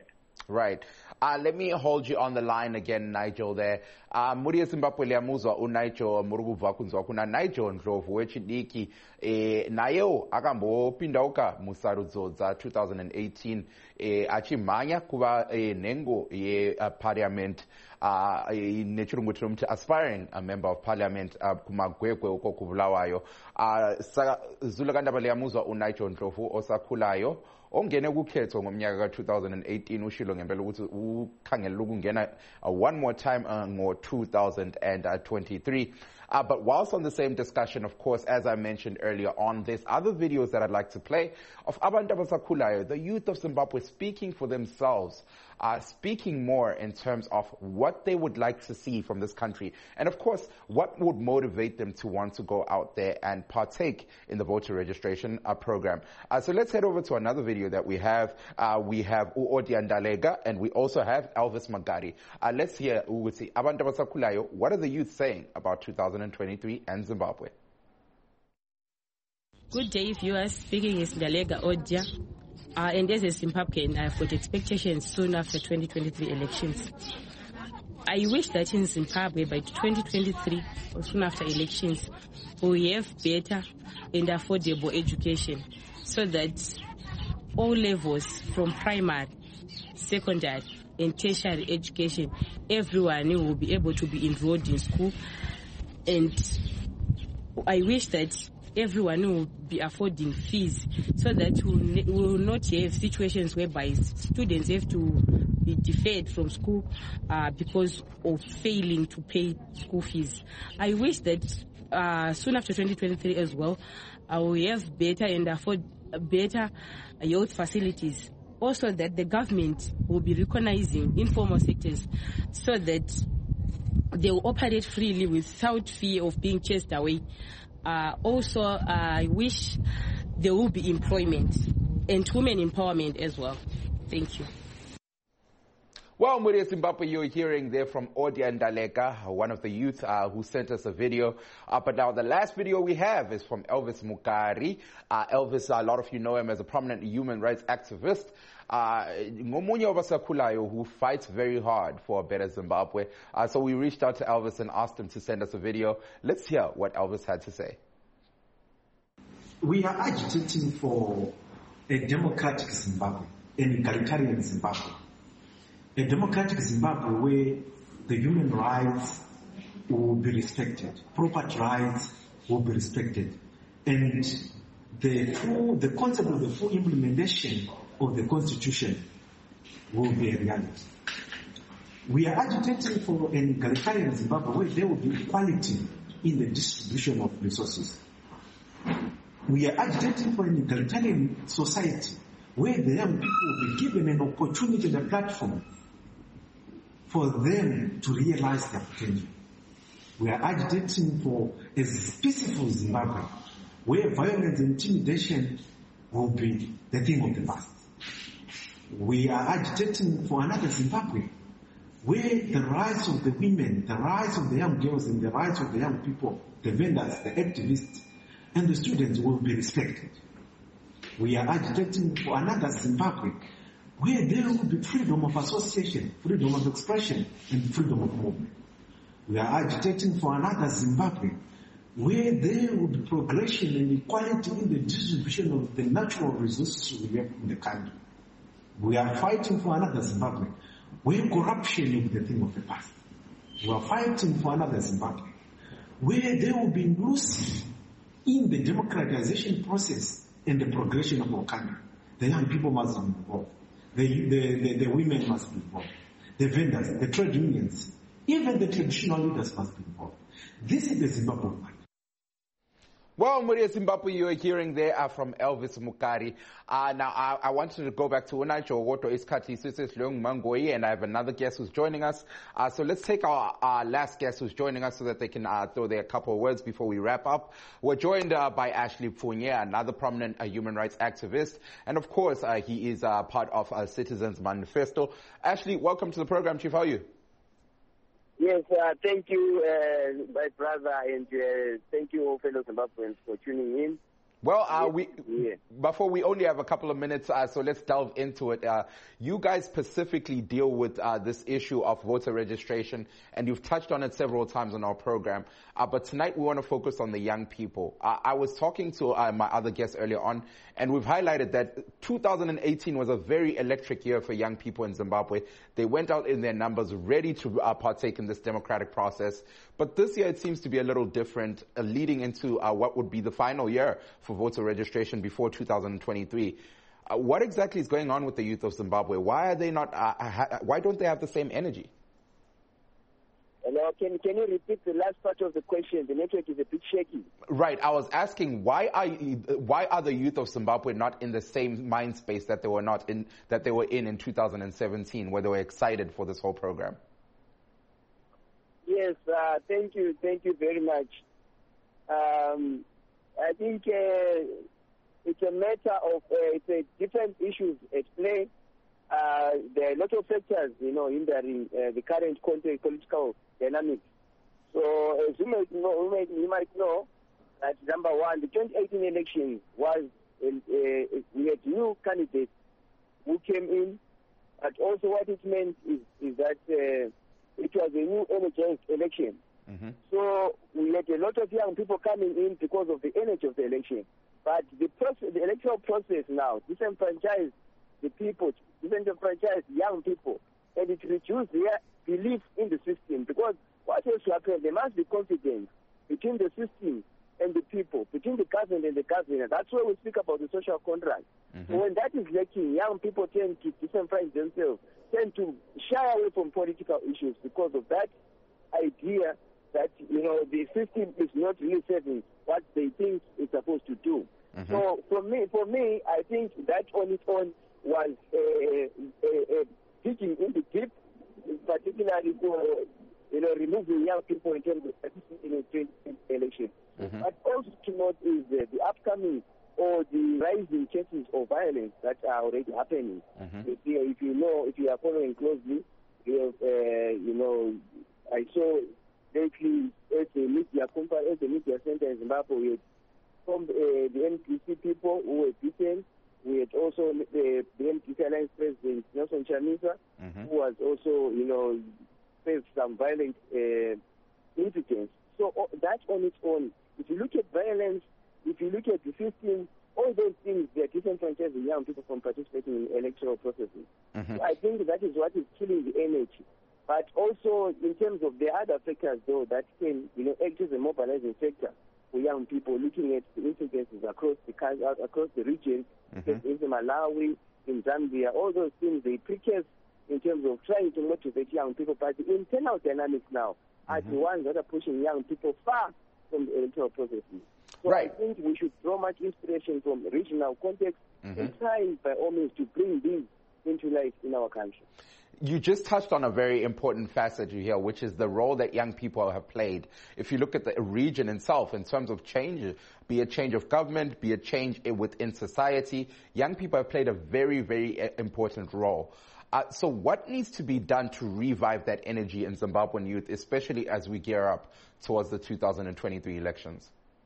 Right. Let me hold you on the line again, Nigel, there. Muri Zimbabwe liyamuzwa uNigel Murukuva kunzwa kuna Nigel Ndlovu wechidiki nayo akambopindauka musarudzo dza 2018 achimhanya kuva nhengo yeparliament nechirungu tinomuti aspiring a member of parliament kumagwegwe uko kubulawayo. Saka zulakandaba liyamuzwa uNigel Ndlovu osakhulayo ongene kukhetho ngomnyaka ka-2018 ushilo ngempela ukuthi ukhangelela ukungena one more time ngo-2023. But whilst on the same discussion, of course, as I mentioned earlier on, there's other videos that I'd like to play of abantu abasakhulayo, the youth of Zimbabwe, speaking for themselves, speaking more in terms of what they would like to see from this country. And of course, what would motivate them to want to go out there and partake in the voter registration program. So let's head over to another video that we have. We have Uodia Ndalega and we also have Elvis Magari. Let's hear ukuthi abantu abasakhulayo, what are the youth saying about 2023 and Zimbabwe? Good day, viewers. Speaking is Ndalega Odia. And as a Zimbabwean, I've got expectations soon after 2023 elections. I wish that in Zimbabwe by 2023 or soon after elections, we have better and affordable education so that all levels from primary, secondary and tertiary education, everyone will be able to be enrolled in school. And I wish that everyone will be affording fees so that we will not have situations whereby students have to be deferred from school because of failing to pay school fees. I wish that soon after 2023 as well, we have better and afford better youth facilities. Also that the government will be recognizing informal sectors so that they will operate freely without fear of being chased away. Also, I wish there will be employment and women empowerment as well. Thank you. Well, Muri Zimbabwe, you're hearing there from Odia Ndalega, one of the youth who sent us a video. But now the last video we have is from Elvis Magari. Elvis, a lot of you know him as a prominent human rights activist. Ngomunye wabasakhulayo who fights very hard for a better Zimbabwe. So we reached out to Elvis and asked him to send us a video. Let's hear what Elvis had to say. We are agitating for a democratic Zimbabwe, an egalitarian Zimbabwe. A democratic Zimbabwe where the human rights will be respected, property rights will be respected, and the concept of the full implementation of the Constitution will be a reality. We are agitating for an egalitarian Zimbabwe where there will be equality in the distribution of resources. We are agitating for an egalitarian society where the young people will be given an opportunity and a platform for them to realize their potential. We are agitating for a peaceful Zimbabwe where violence and intimidation will be the thing of the past. We are agitating for another Zimbabwe where the rights of the women, the rights of the young girls and the rights of the young people, the vendors, the activists and the students will be respected. We are agitating for another Zimbabwe where there will be freedom of association, freedom of expression, and freedom of movement. We are agitating for another Zimbabwe where there will be progression and equality in the distribution of the natural resources we have in the country. We are fighting for another Zimbabwe where corruption will be the thing of the past. We are fighting for another Zimbabwe where there will be inclusive in the democratization process and the progression of our country. The young people must be involved. The women must be involved. The vendors, the trade unions, even the traditional leaders must be involved. This is the Zimbabwe one. Well, Muri Zimbabwe, you are hearing there from Elvis Magari. Now, I wanted to go back to Unacho Woto Iskati Sisis Leung Mangoyi, and I have another guest who's joining us. So let's take our last guest who's joining us so that they can throw their couple of words before we wrap up. We're joined by Ashley Pfunye, another prominent human rights activist. And of course, he is part of Citizens Manifesto. Ashley, welcome to the program, Chief. How are you? Yes, thank you, my brother, and thank you, fellow Zimbabweans, for tuning in. Well, before we only have a couple of minutes, so let's delve into it. You guys specifically deal with this issue of voter registration, and you've touched on it several times on our program. But tonight we want to focus on the young people. I was talking to my other guests earlier on, and we've highlighted that 2018 was a very electric year for young people in Zimbabwe. They went out in their numbers ready to partake in this democratic process. But this year it seems to be a little different, leading into what would be the final year for voter registration before 2023. What exactly is going on with the youth of Zimbabwe? Why are they not? Why don't they have the same energy? Hello, can you repeat the last part of the question? The network is a bit shaky. Right. I was asking why are the youth of Zimbabwe not in the same mind space that they were in 2017, where they were excited for this whole program? Yes. Thank you very much. I think it's a matter of it's different issues at play. There are a lot of factors, hindering the current political dynamics. So, as you might know that number one, the 2018 election was we had new candidates who came in, but also what it meant is that it was a new energized election. Mm-hmm. So we had a lot of young people coming in because of the energy of the election. But the electoral process now disenfranchised the people, disenfranchised young people, and it reduced their belief in the system. Because what has to happen, there must be confidence between the system and the people, between the government and the governor. That's why we speak about the social contract. Mm-hmm. So when that is lacking, young people tend to disenfranchise themselves, tend to shy away from political issues because of that idea that, the system is not really serving what they think it's supposed to do. Mm-hmm. So for me, I think that on its own was digging in the deep, particularly for, removing young people in terms of participating in the election. Mm-hmm. But also to note is the upcoming or the rising cases of violence that are already happening. Mm-hmm. If you are following closely, I saw lately at the media center in Zimbabwe, from the MDC people who were beaten. We had also the MDC Alliance President Nelson Chamisa, mm-hmm. who was also, faced some violent incidents. So that on its own, if you look at violence, if you look at the system, all those things, they are disenfranchising young people from participating in electoral processes. Mm-hmm. So I think that is what is killing the energy. But also, in terms of the other factors, though, that can, act as a mobilizing factor for young people, looking at the incidences across the region, mm-hmm. in Malawi, in Zambia, all those things, they precast in terms of trying to motivate young people. But the internal dynamics now are mm-hmm. the ones that are pushing young people far from the electoral processes. So right. I think we should draw much inspiration from regional context mm-hmm. and try, by all means, to bring these into life in our country. You just touched on a very important facet here, which is the role that young people have played. If you look at the region itself, in terms of change, be it change of government, be it change within society, young people have played a very, very important role. So what needs to be done to revive that energy in Zimbabwean youth, especially as we gear up towards the 2023 elections?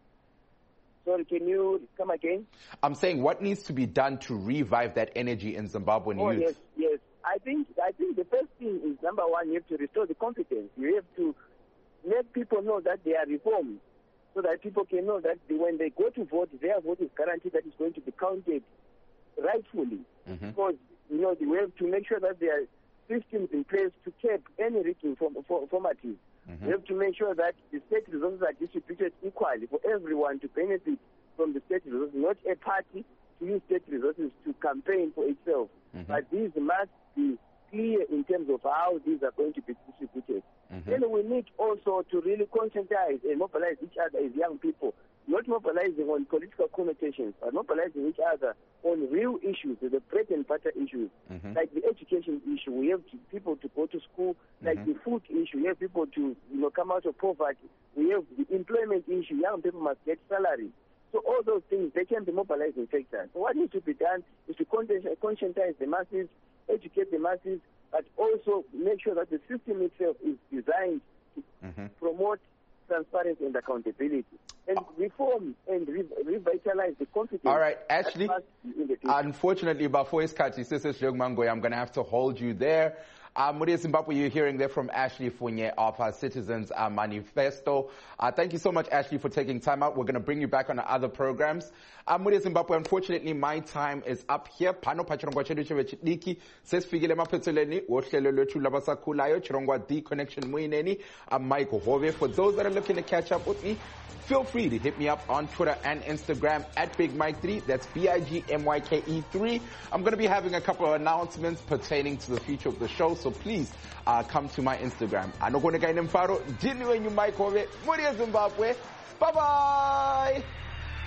Sorry, can you come again? I'm saying what needs to be done to revive that energy in Zimbabwean youth? Yes. I think the first thing is, number one, you have to restore the confidence. You have to let people know that they are reformed, so that people can know that when they go to vote, their vote is guaranteed that it's going to be counted rightfully. Mm-hmm. Because, we have to make sure that there are systems in place to keep any rigging formalities. Mm-hmm. We have to make sure that the state resources are distributed equally for everyone to benefit from the state resources, not a party to use state resources to campaign for itself. Mm-hmm. But these must be clear in terms of how these are going to be distributed. Mm-hmm. Then we need also to really conscientize and mobilize each other as young people, not mobilizing on political connotations, but mobilizing each other on real issues, the bread and butter issues, mm-hmm. like the education issue. We have people to go to school, like mm-hmm. the food issue. We have people to come out of poverty. We have the employment issue. Young people must get salary. So all those things, they can be mobilizing factors. So what needs to be done is to conscientize the masses, educate the masses, but also make sure that the system itself is designed to mm-hmm. promote transparency and accountability, and reform and revitalize the confidence. All right, Ashley, unfortunately, before his cut, I'm going to have to hold you there. Muria Zimbabwe, you're hearing there from Ashley Funye of our Citizens Manifesto. Thank you so much, Ashley, for taking time out. We're going to bring you back on other programs. Muria Zimbabwe, unfortunately, my time is up here. Pano pachirongwa chedu chevechidiki. Sesifikile maphetheleni wohlelo lwethu labasakhulayo chirongwa D Connection Muineni. I'm Mike Hove. For those that are looking to catch up with me, feel free to hit me up on Twitter and Instagram at BigMike3. That's BIGMYKE3. I'm going to be having a couple of announcements pertaining to the future of the show, so please come to my Instagram. Anokoneka inemfaro, Jini wenyu Mike Hove, Muria Zimbabwe. Bye-bye!